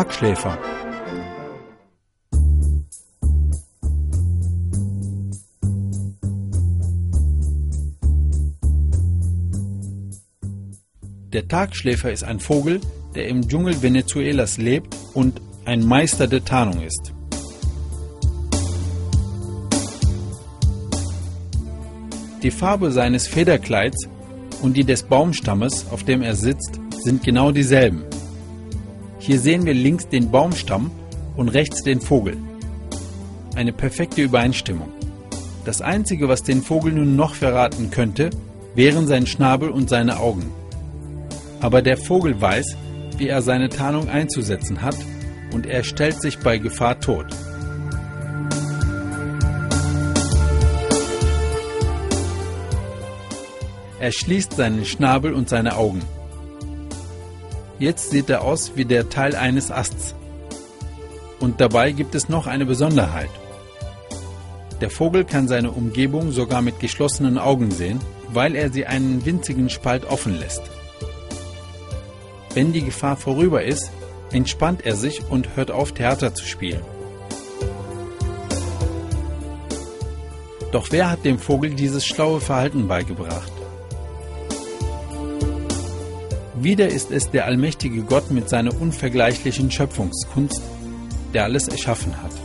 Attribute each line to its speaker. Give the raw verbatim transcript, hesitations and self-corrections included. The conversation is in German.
Speaker 1: Tagschläfer. Der Tagschläfer ist ein Vogel, der im Dschungel Venezuelas lebt und ein Meister der Tarnung ist. Die Farbe seines Federkleids und die des Baumstammes, auf dem er sitzt, sind genau dieselben. Hier sehen wir links den Baumstamm und rechts den Vogel. Eine perfekte Übereinstimmung. Das Einzige, was den Vogel nun noch verraten könnte, wären sein Schnabel und seine Augen. Aber der Vogel weiß, wie er seine Tarnung einzusetzen hat, und er stellt sich bei Gefahr tot. Er schließt seinen Schnabel und seine Augen. Jetzt sieht er aus wie der Teil eines Asts. Und dabei gibt es noch eine Besonderheit. Der Vogel kann seine Umgebung sogar mit geschlossenen Augen sehen, weil er sie einen winzigen Spalt offen lässt. Wenn die Gefahr vorüber ist, entspannt er sich und hört auf, Theater zu spielen. Doch wer hat dem Vogel dieses schlaue Verhalten beigebracht? Wieder ist es der allmächtige Gott mit seiner unvergleichlichen Schöpfungskunst, der alles erschaffen hat.